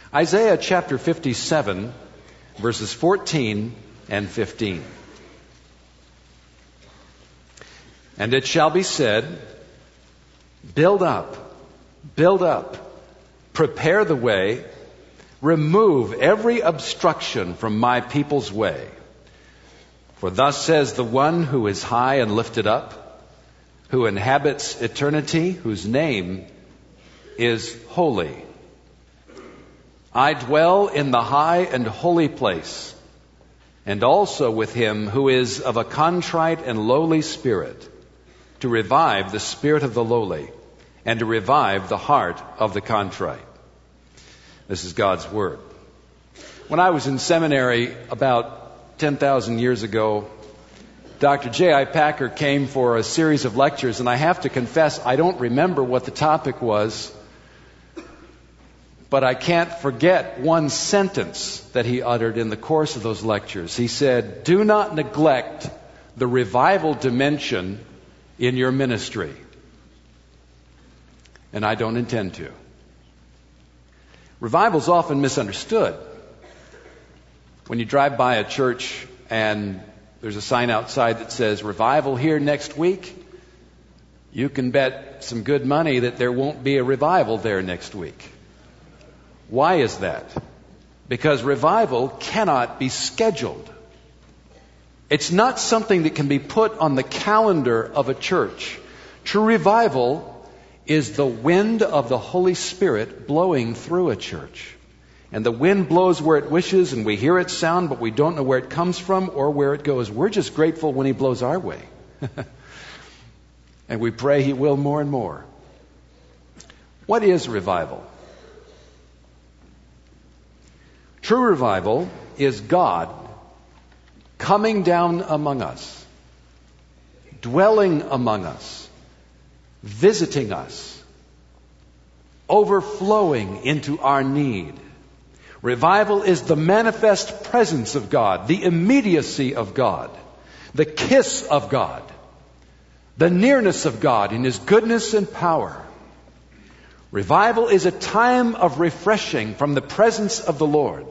Isaiah chapter 57, verses 14 and 15. And it shall be said, build up, prepare the way, remove every obstruction from my people's way. For thus says the one who is high and lifted up, who inhabits eternity, whose name is holy. I dwell in the high and holy place, and also with him who is of a contrite and lowly spirit, to revive the spirit of the lowly, and to revive the heart of the contrite. This is God's word. When I was in seminary about 10,000 years ago, Dr. J.I. Packer came for a series of lectures, and I have to confess, I don't remember what the topic was, but I can't forget one sentence that he uttered in the course of those lectures. He said, do not neglect the revival dimension in your ministry. And I don't intend to. Revival is often misunderstood. When you drive by a church and there's a sign outside that says, revival here next week, you can bet some good money that there won't be a revival there next week. Why is that? Because revival cannot be scheduled. It's not something that can be put on the calendar of a church. True revival is the wind of the Holy Spirit blowing through a church. And the wind blows where it wishes, and we hear its sound, but we don't know where it comes from or where it goes. We're just grateful when He blows our way. And we pray He will more and more. What is revival? True revival is God coming down among us, dwelling among us, visiting us, overflowing into our need. Revival is the manifest presence of God, the immediacy of God, the kiss of God, the nearness of God in His goodness and power. Revival is a time of refreshing from the presence of the Lord.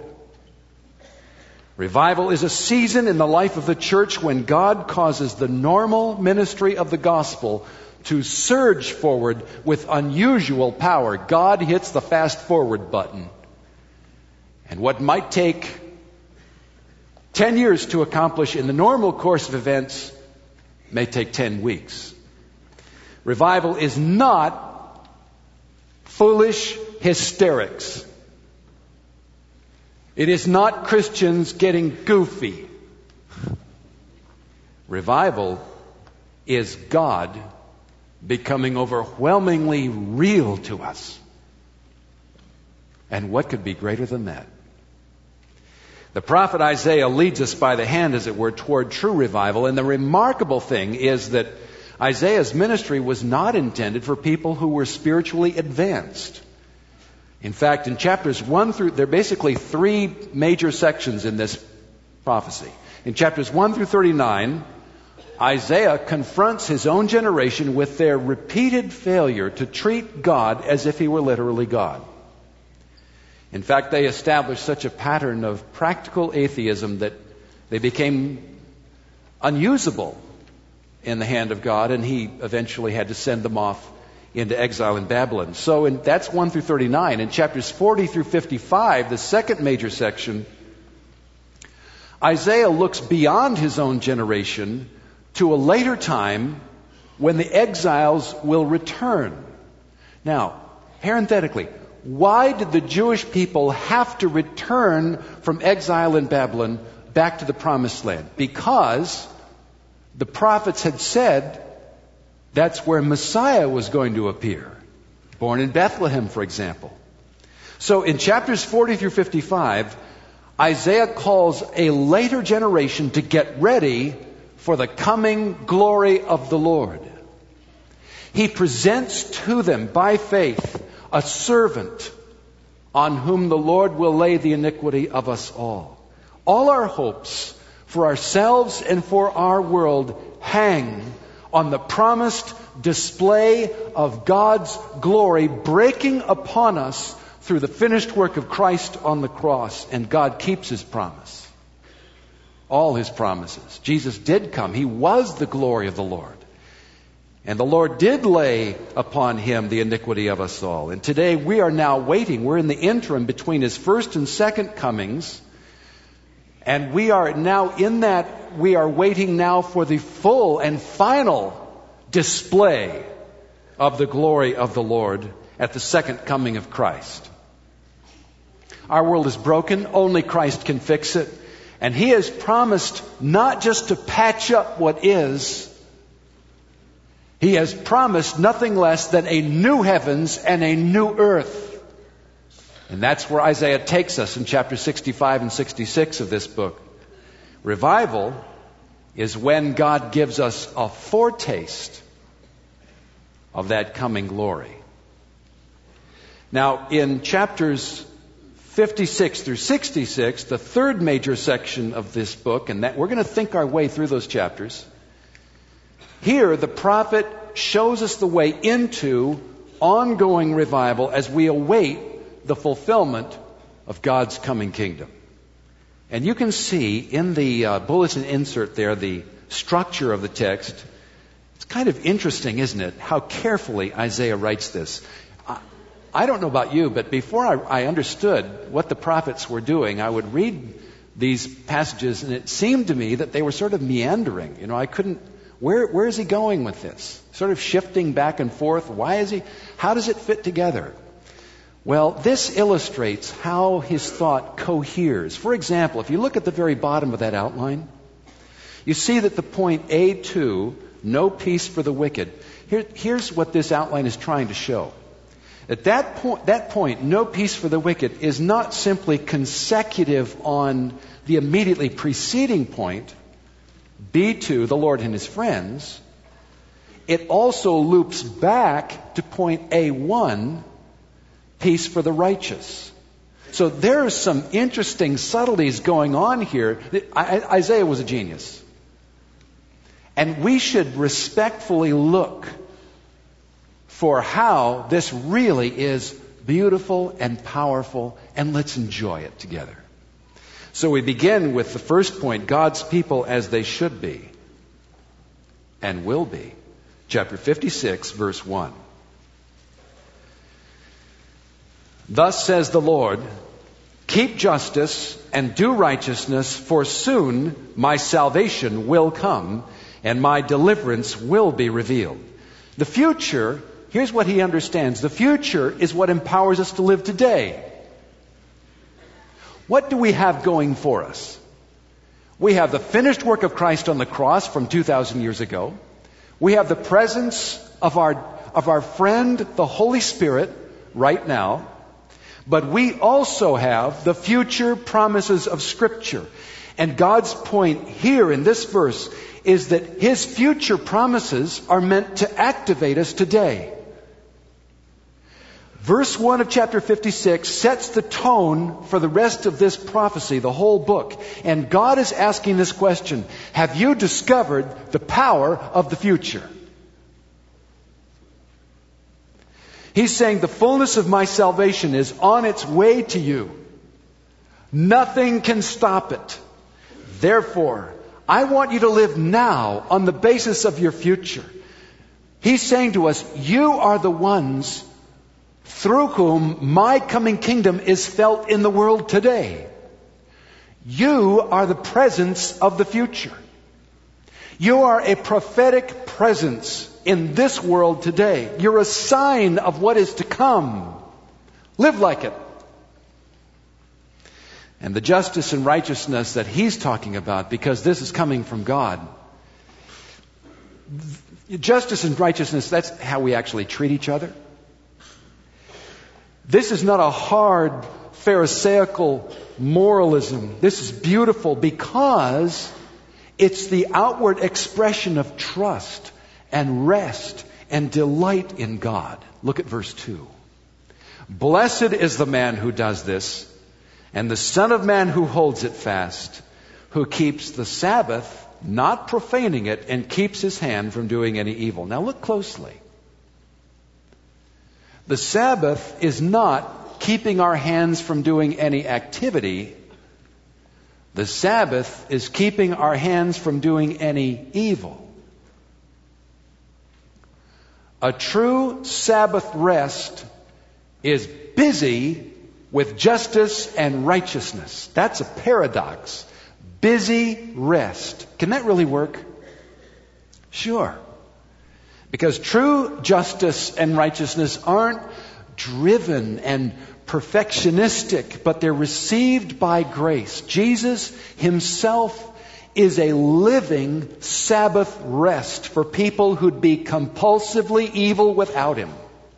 Revival is a season in the life of the church when God causes the normal ministry of the gospel to surge forward with unusual power. God hits the fast forward button. And what might take 10 years to accomplish in the normal course of events may take 10 weeks. Revival is not foolish hysterics. It is not Christians getting goofy. Revival is God becoming overwhelmingly real to us. And what could be greater than that? The prophet Isaiah leads us by the hand, as it were, toward true revival. And the remarkable thing is that Isaiah's ministry was not intended for people who were spiritually advanced. In fact, in chapters 1 through, there are basically three major sections in this prophecy. In chapters 1 through 39, Isaiah confronts his own generation with their repeated failure to treat God as if He were literally God. In fact, they established such a pattern of practical atheism that they became unusable in the hand of God, and He eventually had to send them off into exile in Babylon. So that's 1 through 39. In chapters 40 through 55, the second major section, Isaiah looks beyond his own generation to a later time when the exiles will return. Now, parenthetically, why did the Jewish people have to return from exile in Babylon back to the Promised Land? Because the prophets had said that's where Messiah was going to appear. Born in Bethlehem, for example. So in chapters 40 through 55, Isaiah calls a later generation to get ready for the coming glory of the Lord. He presents to them by faith a servant on whom the Lord will lay the iniquity of us all. All our hopes for ourselves and for our world hang on the promised display of God's glory breaking upon us through the finished work of Christ on the cross, and God keeps His promise. All His promises. Jesus did come. He was the glory of the Lord. And the Lord did lay upon Him the iniquity of us all. And today we are now waiting. We're in the interim between His first and second comings. And we are now in that, we are waiting now for the full and final display of the glory of the Lord at the second coming of Christ. Our world is broken. Only Christ can fix it. And He has promised not just to patch up what is, He has promised nothing less than a new heavens and a new earth. And that's where Isaiah takes us in chapter 65 and 66 of this book. Revival is when God gives us a foretaste of that coming glory. Now, in chapters 56 through 66, the third major section of this book, and that we're going to think our way through those chapters. Here, the prophet shows us the way into ongoing revival as we await the fulfillment of God's coming kingdom. And you can see in the bulletin insert there the structure of the text. It's kind of interesting, isn't it, how carefully Isaiah writes this. I don't know about you, but before I understood what the prophets were doing, I would read these passages, and it seemed to me that they were sort of meandering. You know, I couldn't, where is he going with this? Sort of shifting back and forth. How does it fit together? Well, this illustrates how his thought coheres. For example, if you look at the very bottom of that outline, you see that the point A2, no peace for the wicked. Here's what this outline is trying to show. At that point, no peace for the wicked is not simply consecutive on the immediately preceding point, B2, the Lord and His friends. It also loops back to point A1, peace for the righteous. So there are some interesting subtleties going on here. Isaiah was a genius. And we should respectfully look for how this really is beautiful and powerful, and let's enjoy it together. So we begin with the first point, God's people as they should be and will be. Chapter 56, verse 1. Thus says the Lord, keep justice and do righteousness, for soon my salvation will come and my deliverance will be revealed. The future, here's what he understands. The future is what empowers us to live today. What do we have going for us? We have the finished work of Christ on the cross from 2,000 years ago. We have the presence of our friend, the Holy Spirit, right now. But we also have the future promises of Scripture. And God's point here in this verse is that His future promises are meant to activate us today. Verse 1 of chapter 56 sets the tone for the rest of this prophecy, the whole book. And God is asking this question, have you discovered the power of the future? He's saying the fullness of my salvation is on its way to you. Nothing can stop it. Therefore, I want you to live now on the basis of your future. He's saying to us, you are the ones through whom my coming kingdom is felt in the world today. You are the presence of the future. You are a prophetic presence in this world today. You're a sign of what is to come. Live like it. And the justice and righteousness that he's talking about, because this is coming from God. Justice and righteousness, that's how we actually treat each other. This is not a hard Pharisaical moralism. This is beautiful because it's the outward expression of trust and rest and delight in God. Look at verse 2. Blessed is the man who does this, and the Son of Man who holds it fast, who keeps the Sabbath, not profaning it, and keeps his hand from doing any evil. Now look closely. The Sabbath is not keeping our hands from doing any activity, the Sabbath is keeping our hands from doing any evil. A true Sabbath rest is busy with justice and righteousness. That's a paradox. Busy rest. Can that really work? Sure. Because true justice and righteousness aren't driven and perfectionistic, but they're received by grace. Jesus himself is a living Sabbath rest for people who'd be compulsively evil without him.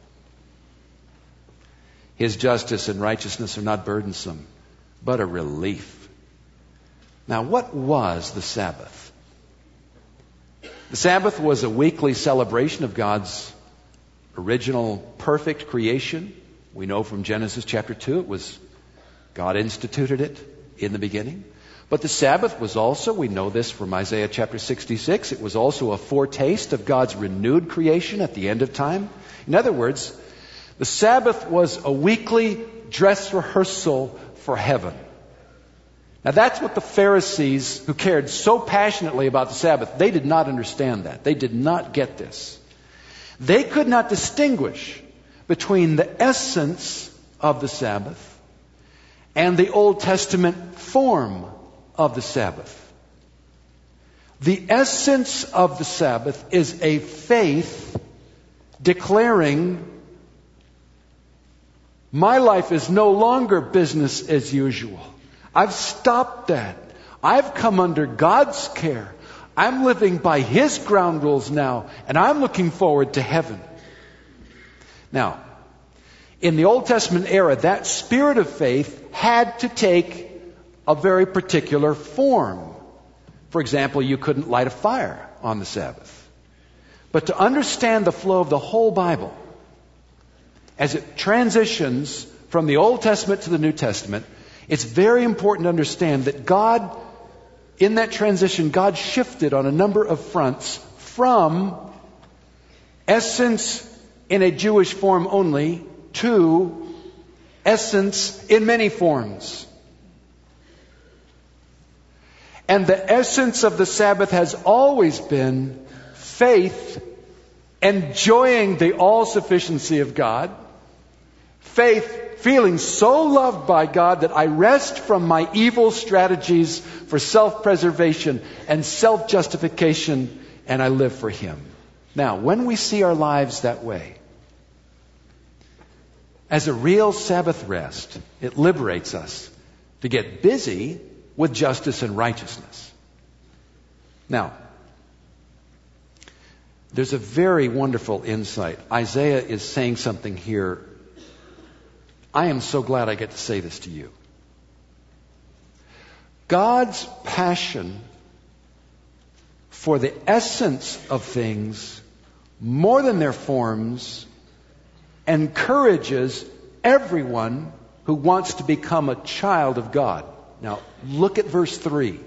His justice and righteousness are not burdensome, but a relief. Now, what was the Sabbath? The Sabbath was a weekly celebration of God's original perfect creation. We know from Genesis chapter 2, it was God instituted it in the beginning. But the Sabbath was also, we know this from Isaiah chapter 66, it was also a foretaste of God's renewed creation at the end of time. In other words, the Sabbath was a weekly dress rehearsal for heaven. Now that's what the Pharisees, who cared so passionately about the Sabbath, they did not understand that. They did not get this. They could not distinguish between the essence of the Sabbath and the Old Testament form of the Sabbath. The essence of the Sabbath is a faith declaring, my life is no longer business as usual. I've stopped that. I've come under God's care. I'm living by His ground rules now, and I'm looking forward to heaven. Now, in the Old Testament era, that spirit of faith had to take a very particular form. For example, you couldn't light a fire on the Sabbath. But to understand the flow of the whole Bible, as it transitions from the Old Testament to the New Testament, it's very important to understand that God, in that transition, God shifted on a number of fronts from essence in a Jewish form only to essence in many forms. And the essence of the Sabbath has always been faith, enjoying the all-sufficiency of God. Faith, feeling so loved by God that I rest from my evil strategies for self-preservation and self-justification, and I live for Him. Now, when we see our lives that way, as a real Sabbath rest, it liberates us to get busy with justice and righteousness. Now, there's a very wonderful insight. Isaiah is saying something here. I am so glad I get to say this to you. God's passion for the essence of things, more than their forms, encourages everyone who wants to become a child of God. Now, look at verse 3.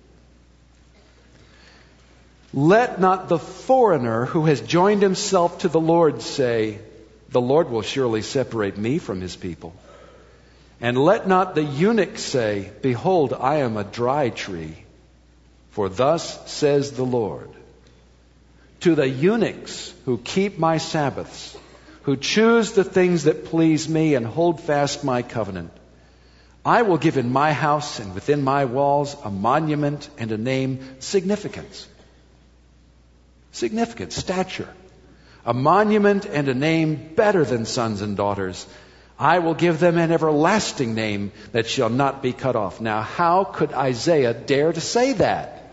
Let not the foreigner who has joined himself to the Lord say, the Lord will surely separate me from His people. And let not the eunuch say, behold, I am a dry tree. For thus says the Lord, to the eunuchs who keep my Sabbaths, who choose the things that please me and hold fast my covenant, I will give in my house and within my walls a monument and a name, significance. Significance, stature. A monument and a name better than sons and daughters. I will give them an everlasting name that shall not be cut off. Now, how could Isaiah dare to say that?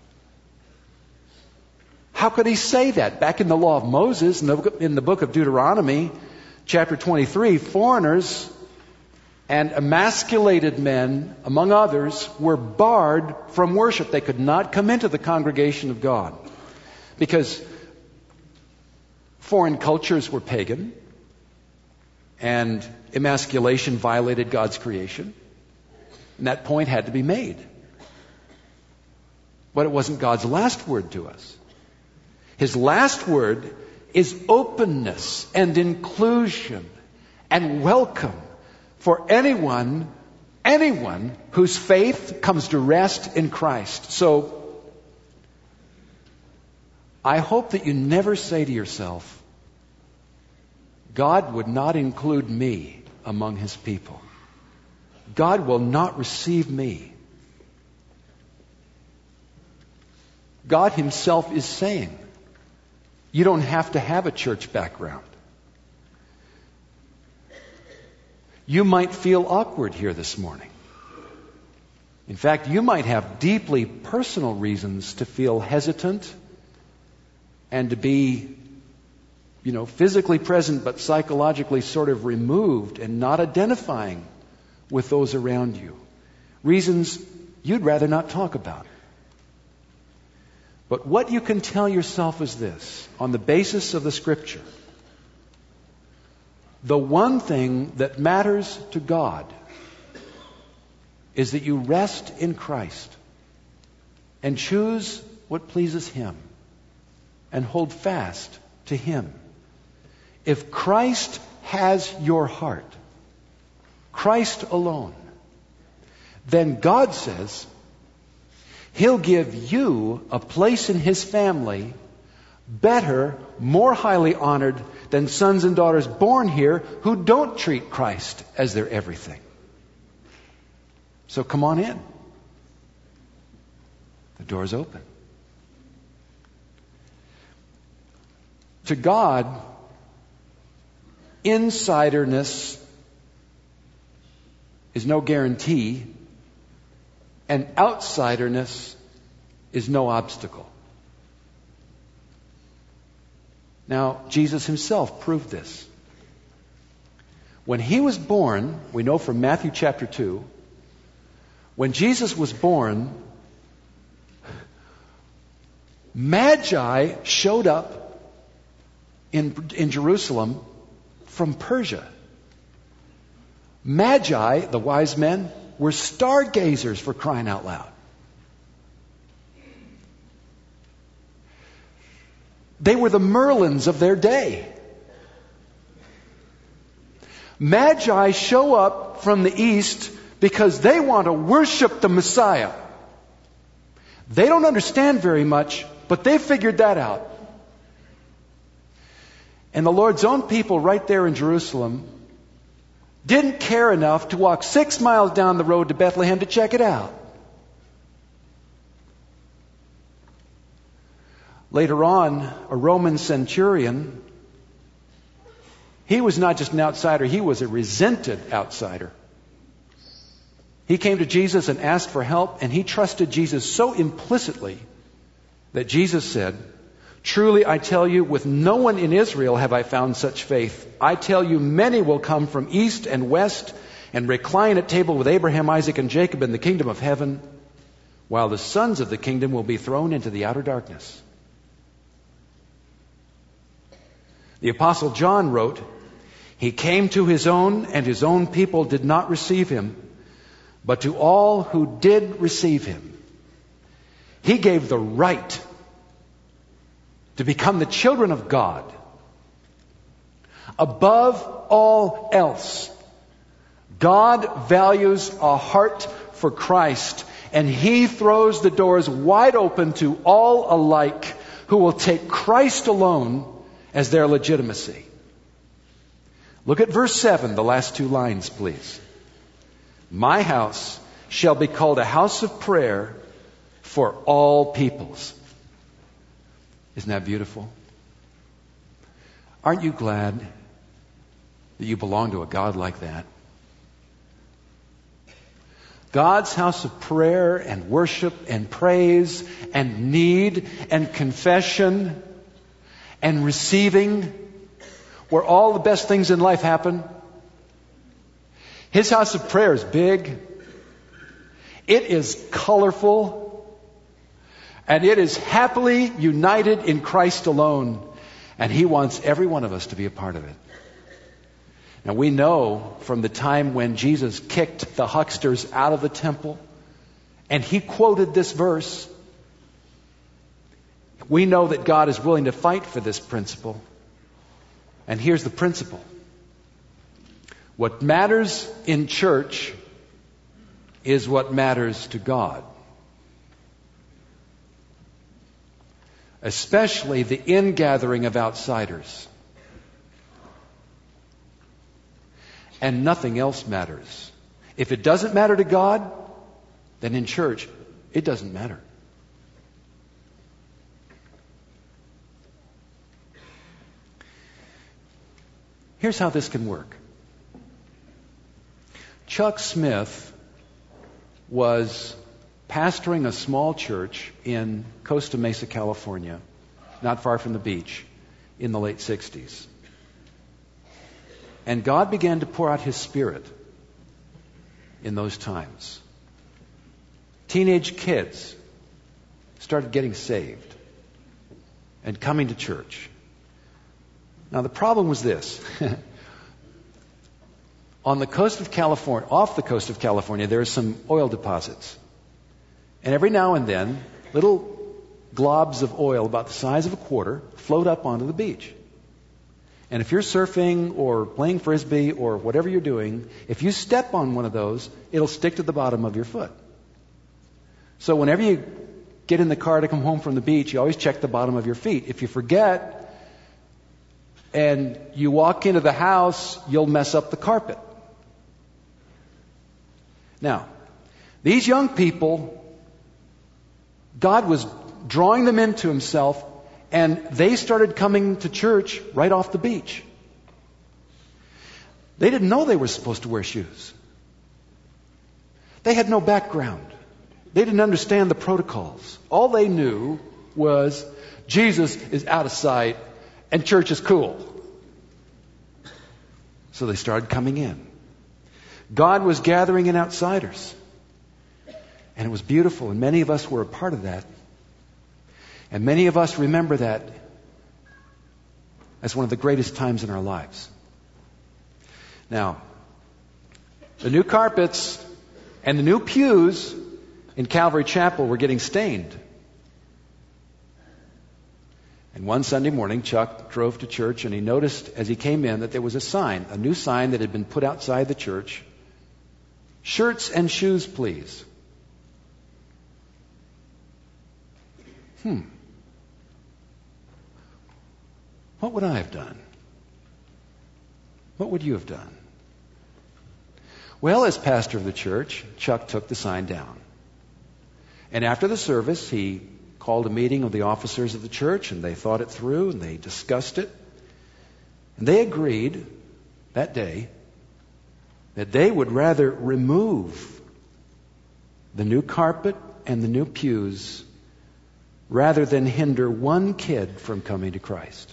How could he say that? Back in the law of Moses, in the book of Deuteronomy, chapter 23, foreigners and emasculated men, among others, were barred from worship. They could not come into the congregation of God because foreign cultures were pagan, and emasculation violated God's creation. And that point had to be made. But it wasn't God's last word to us. His last word is openness and inclusion and welcome for anyone whose faith comes to rest in Christ. So, I hope that you never say to yourself, God would not include me among His people. God will not receive me. God Himself is saying, you don't have to have a church background. You might feel awkward here this morning. In fact, you might have deeply personal reasons to feel hesitant and to be, physically present but psychologically sort of removed and not identifying with those around you. Reasons you'd rather not talk about. But what you can tell yourself is this, on the basis of the Scripture. The one thing that matters to God is that you rest in Christ and choose what pleases Him and hold fast to Him. If Christ has your heart, Christ alone, then God says He'll give you a place in His family better, more highly honored than sons and daughters born here who don't treat Christ as their everything. So come on in. The door's open. To God, insiderness is no guarantee, and outsiderness is no obstacle. Now, Jesus Himself proved this. When He was born, we know from Matthew chapter 2, when Jesus was born, Magi showed up in Jerusalem from Persia. Magi, the wise men, were stargazers, for crying out loud. They were the Merlins of their day. Magi show up from the east because they want to worship the Messiah. They don't understand very much, but they figured that out. And the Lord's own people right there in Jerusalem didn't care enough to walk 6 miles down the road to Bethlehem to check it out. Later on, a Roman centurion, he was not just an outsider, he was a resented outsider. He came to Jesus and asked for help, and he trusted Jesus so implicitly that Jesus said, "Truly I tell you, with no one in Israel have I found such faith. I tell you, many will come from east and west and recline at table with Abraham, Isaac, and Jacob in the kingdom of heaven, while the sons of the kingdom will be thrown into the outer darkness." The Apostle John wrote, "He came to His own, and His own people did not receive Him. But to all who did receive Him, He gave the right to become the children of God. Above all else, God values a heart for Christ, and He throws the doors wide open to all alike who will take Christ alone as their legitimacy. Look at verse 7, the last 2 lines, please. "My house shall be called a house of prayer for all peoples." Isn't that beautiful? Aren't you glad that you belong to a God like that? God's house of prayer and worship and praise and need and confession and receiving, where all the best things in life happen. His house of prayer is big. It is colorful. And it is happily united in Christ alone. And He wants every one of us to be a part of it. Now we know from the time when Jesus kicked the hucksters out of the temple, and He quoted this verse, we know that God is willing to fight for this principle. And here's the principle. What matters in church is what matters to God. Especially the ingathering of outsiders. And nothing else matters. If it doesn't matter to God, then in church, it doesn't matter. Here's how this can work. Chuck Smith was pastoring a small church in Costa Mesa, California, not far from the beach, in the late 60s. And God began to pour out His Spirit in those times. Teenage kids started getting saved and coming to church. Now the problem was this. On the coast of California, off the coast of California, there are some oil deposits. And every now and then, little globs of oil about the size of a quarter float up onto the beach. And if you're surfing or playing frisbee or whatever you're doing, if you step on one of those, it'll stick to the bottom of your foot. So whenever you get in the car to come home from the beach, you always check the bottom of your feet. If you forget and you walk into the house, you'll mess up the carpet. Now, these young people, God was drawing them into Himself, and they started coming to church right off the beach. They didn't know they were supposed to wear shoes. They had no background. They didn't understand the protocols. All they knew was Jesus is out of sight and church is cool. So they started coming in. God was gathering in outsiders. And it was beautiful, and many of us were a part of that. And many of us remember that as one of the greatest times in our lives. Now, the new carpets and the new pews in Calvary Chapel were getting stained. And one Sunday morning, Chuck drove to church, and he noticed as he came in that there was a sign, a new sign that had been put outside the church. Shirts and shoes, please. What would I have done? What would you have done? Well, as pastor of the church, Chuck took the sign down. And after the service, he called a meeting of the officers of the church, and they thought it through, and they discussed it. And they agreed that day that they would rather remove the new carpet and the new pews rather than hinder one kid from coming to Christ.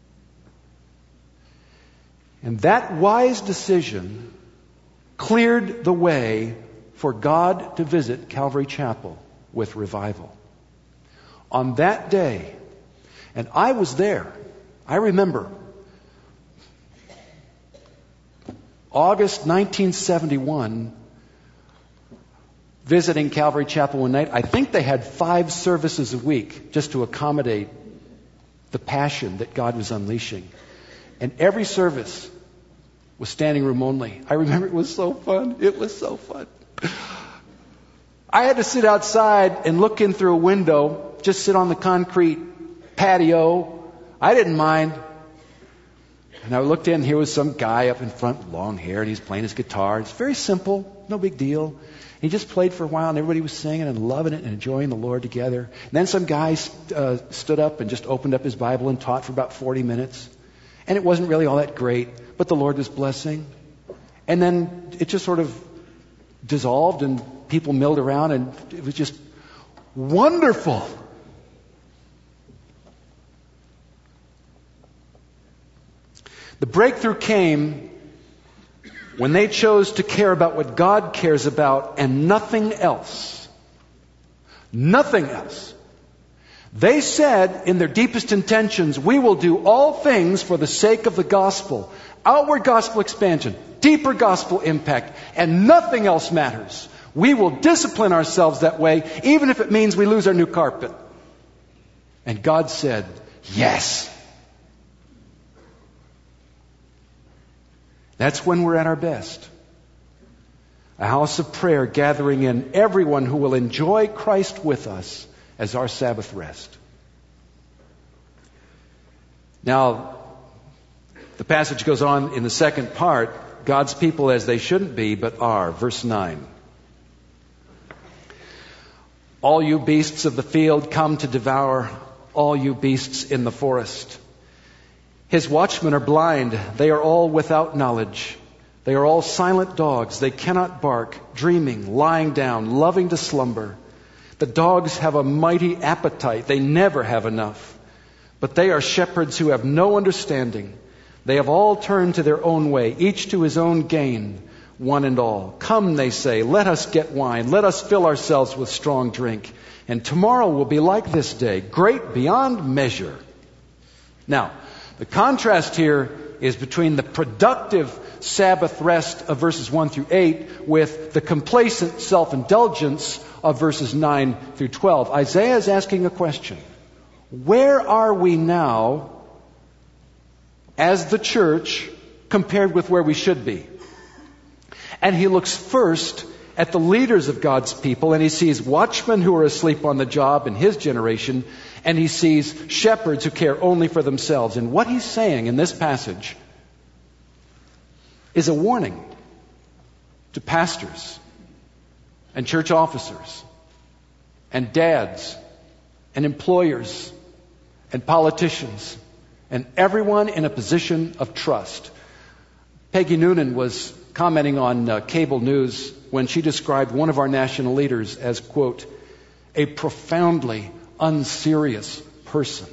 And that wise decision cleared the way for God to visit Calvary Chapel with revival. On that day, and I was there, I remember August 1971, visiting Calvary Chapel one night. I think they had 5 services a week just to accommodate the passion that God was unleashing. And every service was standing room only. I remember it was so fun. It was so fun. I had to sit outside and look in through a window, just sit on the concrete patio. I didn't mind. And I looked in, here was some guy up in front, long hair, and he's playing his guitar. It's very simple, no big deal. He just played for a while, and everybody was singing and loving it and enjoying the Lord together. And then some guy stood up and just opened up his Bible and taught for about 40 minutes. And it wasn't really all that great, but the Lord was blessing. And then it just sort of dissolved, and people milled around, and it was just wonderful. The breakthrough came when they chose to care about what God cares about and nothing else. Nothing else. They said in their deepest intentions, we will do all things for the sake of the gospel. Outward gospel expansion, deeper gospel impact, and nothing else matters. We will discipline ourselves that way, even if it means we lose our new carpet. And God said, yes. That's when we're at our best. A house of prayer gathering in everyone who will enjoy Christ with us as our Sabbath rest. Now, the passage goes on in the second part, God's people as they shouldn't be, but are. Verse 9. All you beasts of the field come to devour, all you beasts in the forest. His watchmen are blind, they are all without knowledge. They are all silent dogs, they cannot bark, dreaming, lying down, loving to slumber. The dogs have a mighty appetite, they never have enough. But they are shepherds who have no understanding. They have all turned to their own way, each to his own gain, one and all. Come, they say, let us get wine, let us fill ourselves with strong drink. And tomorrow will be like this day, great beyond measure. Now, the contrast here is between the productive Sabbath rest of verses 1 through 8 with the complacent self-indulgence of verses 9 through 12. Isaiah is asking a question. Where are we now as the church compared with where we should be? And he looks first at the leaders of God's people, and he sees watchmen who are asleep on the job in his generation, and he sees shepherds who care only for themselves. And what he's saying in this passage is a warning to pastors and church officers and dads and employers and politicians and everyone in a position of trust. Peggy Noonan was commenting on cable news when she described one of our national leaders as, quote, a profoundly unserious person.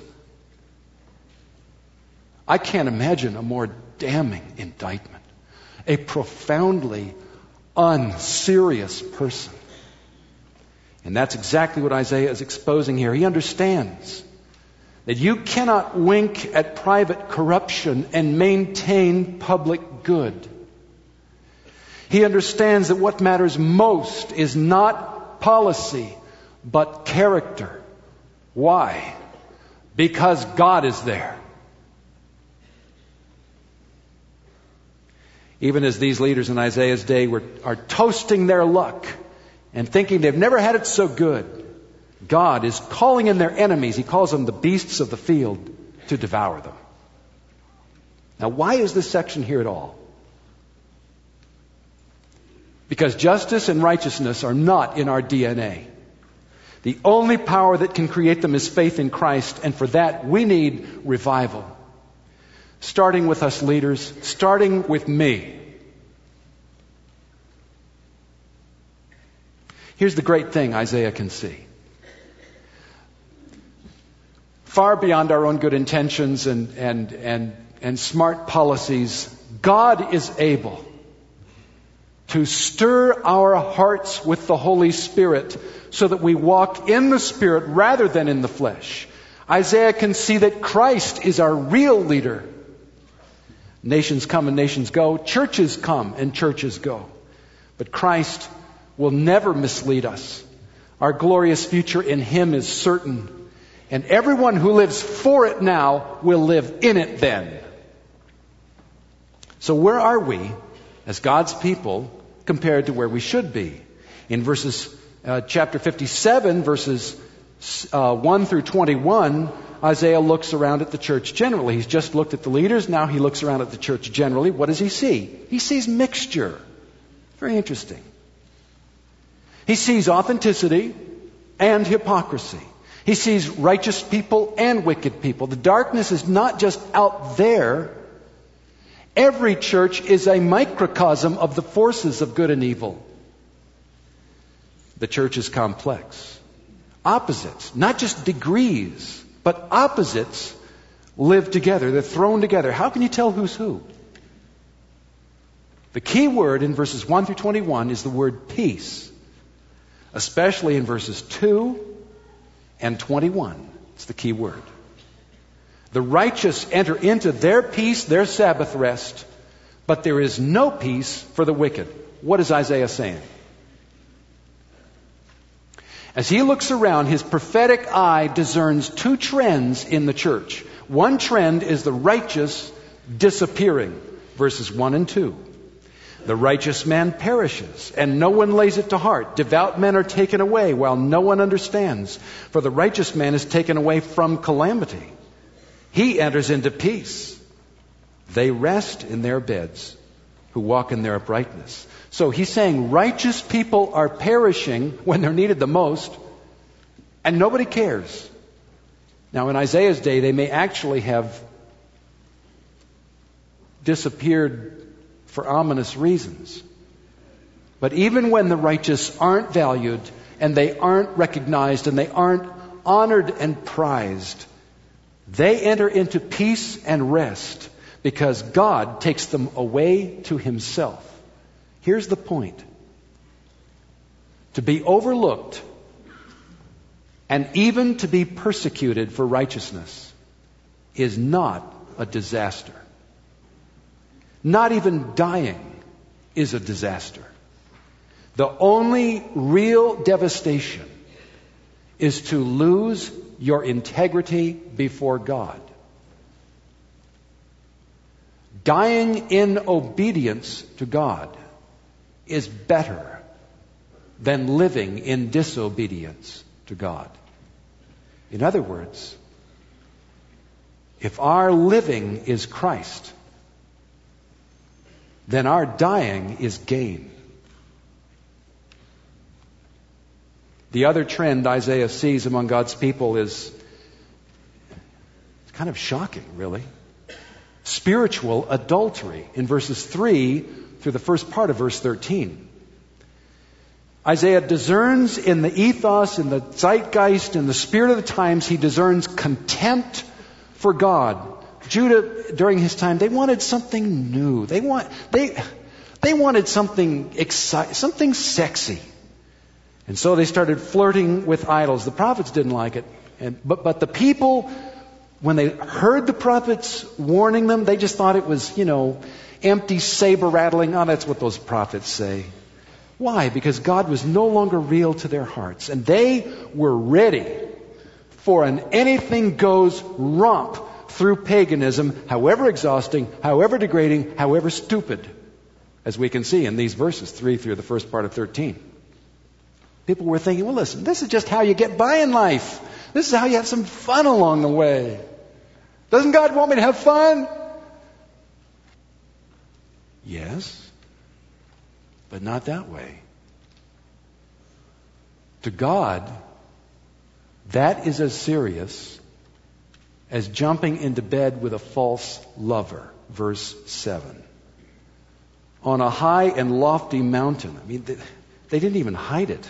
I can't imagine a more damning indictment. A profoundly unserious person. And that's exactly what Isaiah is exposing here. He understands that you cannot wink at private corruption and maintain public good. He understands that what matters most is not policy, but character. Why? Because God is there. Even as these leaders in Isaiah's day are toasting their luck and thinking they've never had it so good, God is calling in their enemies. He calls them the beasts of the field to devour them. Now, why is this section here at all? Because justice and righteousness are not in our DNA. The only power that can create them is faith in Christ, and for that we need revival. Starting with us leaders, starting with me. Here's the great thing Isaiah can see. Far beyond our own good intentions and smart policies, God is able to stir our hearts with the Holy Spirit so that we walk in the Spirit rather than in the flesh. Isaiah can see that Christ is our real leader. Nations come and nations go. Churches come and churches go. But Christ will never mislead us. Our glorious future in Him is certain. And everyone who lives for it now will live in it then. So where are we as God's people compared to where we should be? In chapter 57, verses 1 through 21, Isaiah looks around at the church generally. He's just looked at the leaders. Now he looks around at the church generally. What does he see? He sees mixture. Very interesting. He sees authenticity and hypocrisy. He sees righteous people and wicked people. The darkness is not just out there. Every church is a microcosm of the forces of good and evil. The church is complex. Opposites, not just degrees, but opposites live together. They're thrown together. How can you tell who's who? The key word in verses 1 through 21 is the word peace, especially in verses 2 and 21. It's the key word. The righteous enter into their peace, their Sabbath rest, but there is no peace for the wicked. What is Isaiah saying? As he looks around, his prophetic eye discerns two trends in the church. One trend is the righteous disappearing. verses 1 and 2. The righteous man perishes, and no one lays it to heart. Devout men are taken away, while no one understands. For the righteous man is taken away from calamity. He enters into peace. They rest in their beds who walk in their uprightness. So he's saying righteous people are perishing when they're needed the most, and nobody cares. Now, in Isaiah's day, they may actually have disappeared for ominous reasons. But even when the righteous aren't valued, and they aren't recognized, and they aren't honored and prized, they enter into peace and rest because God takes them away to Himself. Here's the point. To be overlooked and even to be persecuted for righteousness is not a disaster. Not even dying is a disaster. The only real devastation is to lose your integrity before God. Dying in obedience to God is better than living in disobedience to God. In other words, if our living is Christ, then our dying is gain. The other trend Isaiah sees among God's people is kind of shocking, really. Spiritual adultery in verses 3 through the first part of verse 13. Isaiah discerns in the ethos, in the zeitgeist, in the spirit of the times, he discerns contempt for God. Judah, during his time, they wanted something new. They wanted something exciting, something sexy. And so they started flirting with idols. The prophets didn't like it. But the people, when they heard the prophets warning them, they just thought it was, empty saber rattling. Oh, that's what those prophets say. Why? Because God was no longer real to their hearts. And they were ready for an anything goes romp through paganism, however exhausting, however degrading, however stupid, as we can see in these verses, 3 through the first part of 13. People were thinking, well, listen, this is just how you get by in life. This is how you have some fun along the way. Doesn't God want me to have fun? Yes, but not that way. To God, that is as serious as jumping into bed with a false lover. Verse 7. On a high and lofty mountain. They didn't even hide it.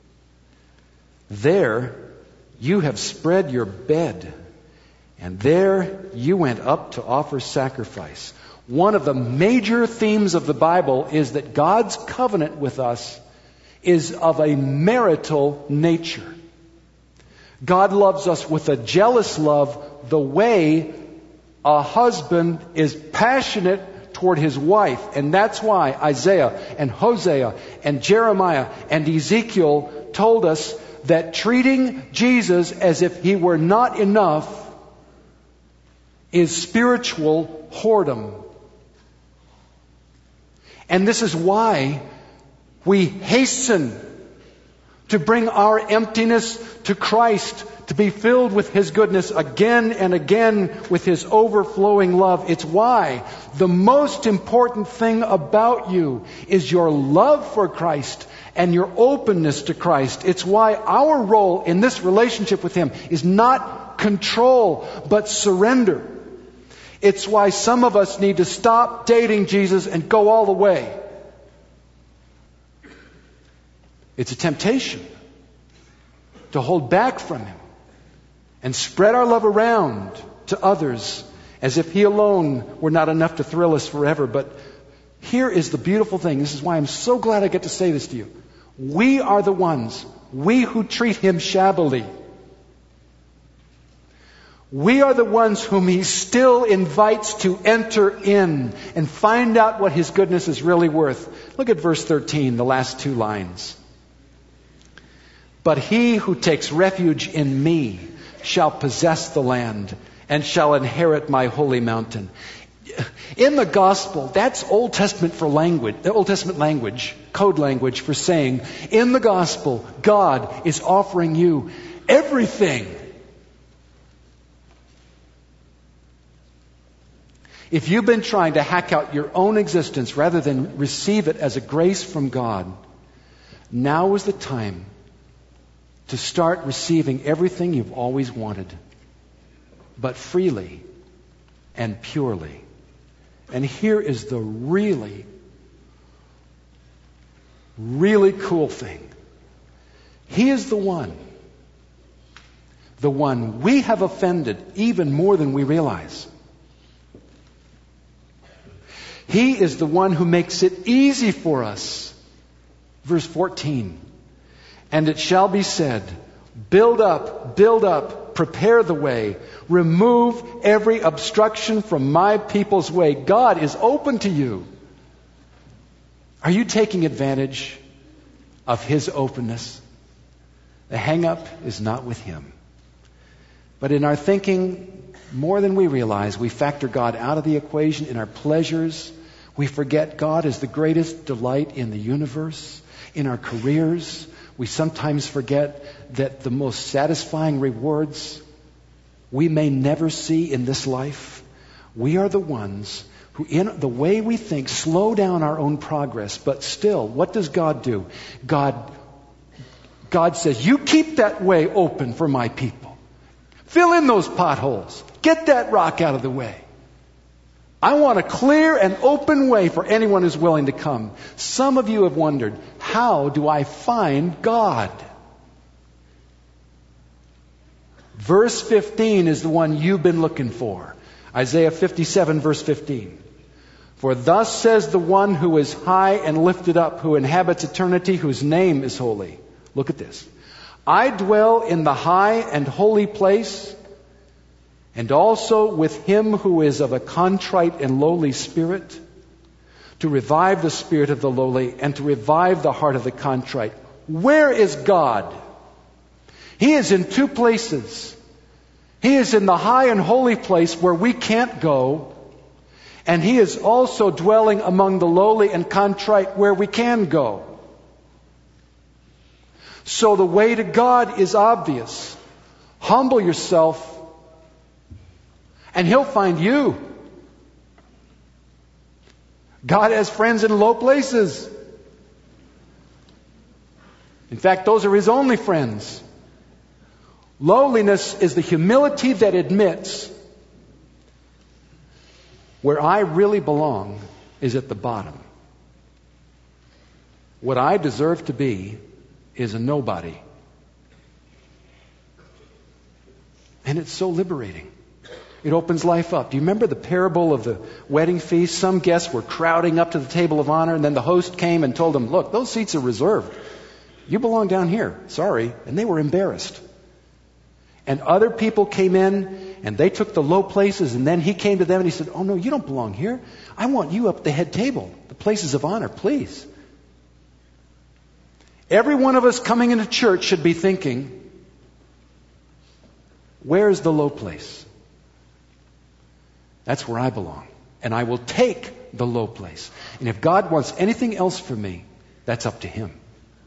There you have spread your bed, and there you went up to offer sacrifice. One of the major themes of the Bible is that God's covenant with us is of a marital nature. God loves us with a jealous love, the way a husband is passionate toward his wife. And that's why Isaiah and Hosea and Jeremiah and Ezekiel told us that treating Jesus as if He were not enough is spiritual whoredom. And this is why we hasten to bring our emptiness to Christ, to be filled with His goodness again and again with His overflowing love. It's why the most important thing about you is your love for Christ and your openness to Christ. It's why our role in this relationship with Him is not control, but surrender. It's why some of us need to stop dating Jesus and go all the way. It's a temptation to hold back from Him and spread our love around to others as if He alone were not enough to thrill us forever. But here is the beautiful thing. This is why I'm so glad I get to say this to you. We are the ones, we who treat Him shabbily. We are the ones whom He still invites to enter in and find out what His goodness is really worth. Look at verse 13, the last two lines. But he who takes refuge in me shall possess the land and shall inherit my holy mountain. In the gospel, that's Old Testament language, code language for saying, in the gospel, God is offering you everything. If you've been trying to hack out your own existence rather than receive it as a grace from God, now is the time to start receiving everything you've always wanted, but freely and purely. And here is the really, really cool thing. He is the one we have offended even more than we realize. He is the one who makes it easy for us. Verse 14. And it shall be said, build up, prepare the way, remove every obstruction from my people's way. God is open to you. Are you taking advantage of His openness? The hang-up is not with Him. But in our thinking, more than we realize, we factor God out of the equation in our pleasures. We forget God is the greatest delight in the universe. In our careers, we sometimes forget that the most satisfying rewards we may never see in this life. We are the ones who, in the way we think, slow down our own progress. But still, what does God do? God says, you keep that way open for my people. Fill in those potholes. Get that rock out of the way. I want a clear and open way for anyone who's willing to come. Some of you have wondered, how do I find God? Verse 15 is the one you've been looking for. Isaiah 57 verse 15. For thus says the one who is high and lifted up, who inhabits eternity, whose name is holy. Look at this. I dwell in the high and holy place, and also with him who is of a contrite and lowly spirit, to revive the spirit of the lowly and to revive the heart of the contrite. Where is God? He is in two places. He is in the high and holy place where we can't go, and He is also dwelling among the lowly and contrite where we can go. So the way to God is obvious. Humble yourself, and He'll find you. God has friends in low places. In fact, those are His only friends. Lowliness is the humility that admits where I really belong is at the bottom. What I deserve to be is a nobody. And it's so liberating. It opens life up. Do you remember the parable of the wedding feast? Some guests were crowding up to the table of honor, and then the host came and told them, look, those seats are reserved. You belong down here. Sorry. And they were embarrassed. And other people came in, and they took the low places, and then he came to them and he said, oh no, you don't belong here. I want you up at the head table, the places of honor, please. Every one of us coming into church should be thinking, where's the low place? That's where I belong. And I will take the low place. And if God wants anything else from me, that's up to Him.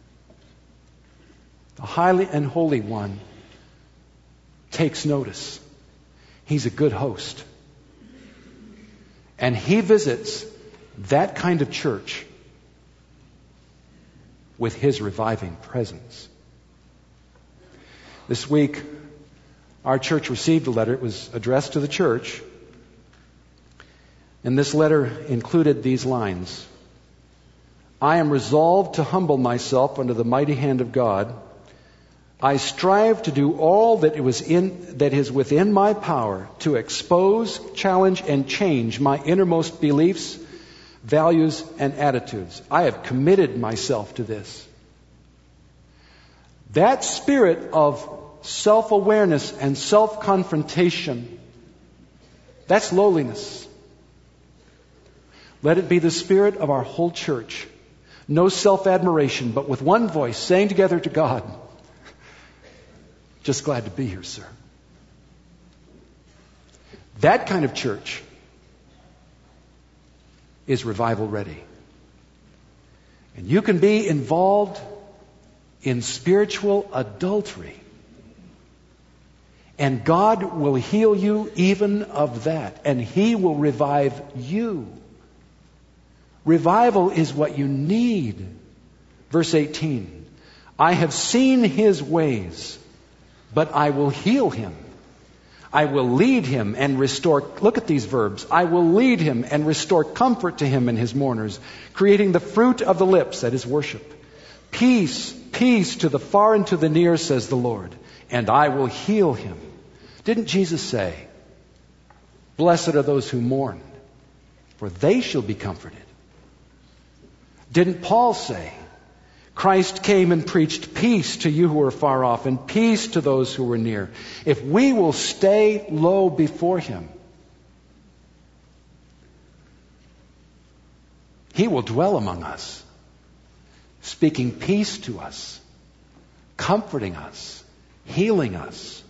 The highly and holy one takes notice. He's a good host. And He visits that kind of church with His reviving presence. This week, our church received a letter. It was addressed to the church. And this letter included these lines. I am resolved to humble myself under the mighty hand of God. I strive to do all that is within my power to expose, challenge, and change my innermost beliefs, values, and attitudes. I have committed myself to this. That spirit of self-awareness and self-confrontation, that's lowliness. Let it be the spirit of our whole church. No self-admiration, but with one voice, saying together to God, just glad to be here, sir. That kind of church is revival ready. And you can be involved in spiritual adultery. And God will heal you even of that. And He will revive you. Revival is what you need. Verse 18. I have seen His ways, but I will heal him. I will lead him and restore. Look at these verbs. I will lead him and restore comfort to him and his mourners, creating the fruit of the lips, that is worship. Peace, peace to the far and to the near, says the Lord, and I will heal him. Didn't Jesus say, blessed are those who mourn, for they shall be comforted? Didn't Paul say, Christ came and preached peace to you who are far off and peace to those who were near? If we will stay low before Him, He will dwell among us, speaking peace to us, comforting us, healing us,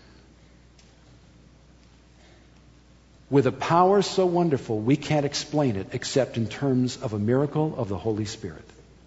with a power so wonderful we can't explain it except in terms of a miracle of the Holy Spirit.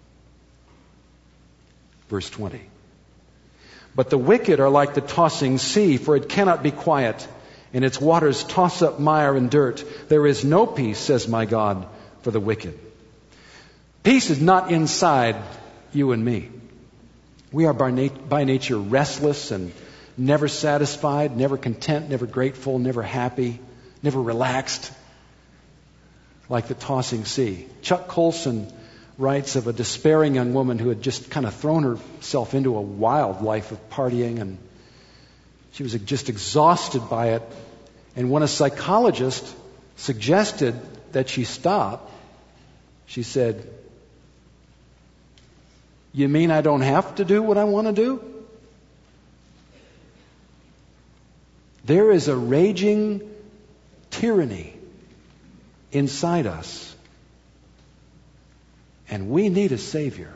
Verse 20. But the wicked are like the tossing sea, for it cannot be quiet, and its waters toss up mire and dirt. There is no peace, says my God, for the wicked. Peace is not inside you and me. We are by nature restless and never satisfied, never content, never grateful, never happy, never relaxed, like the tossing sea. Chuck Colson writes of a despairing young woman who had just kind of thrown herself into a wild life of partying, and she was just exhausted by it. And when a psychologist suggested that she stop, she said, "You mean I don't have to do what I want to do?" There is a raging tyranny inside us. And we need a Savior.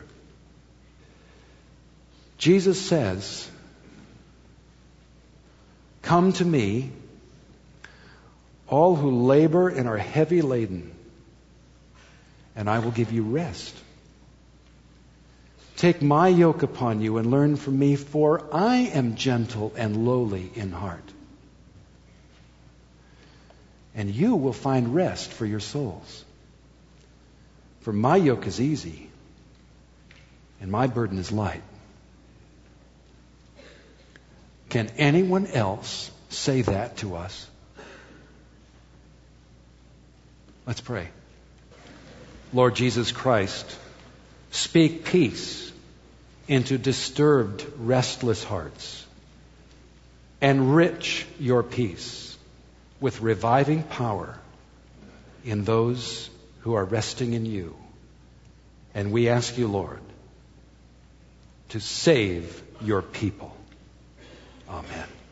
Jesus says, come to me, all who labor and are heavy laden, and I will give you rest. Take my yoke upon you and learn from me, for I am gentle and lowly in heart. And you will find rest for your souls. For my yoke is easy, and my burden is light. Can anyone else say that to us? Let's pray. Lord Jesus Christ, speak peace into disturbed, restless hearts. Enrich your peace with reviving power in those who are resting in you. And we ask you, Lord, to save your people. Amen.